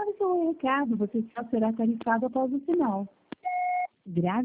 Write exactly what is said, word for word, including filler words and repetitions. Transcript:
Grave seu recado, você só será tarifado após o sinal. Grave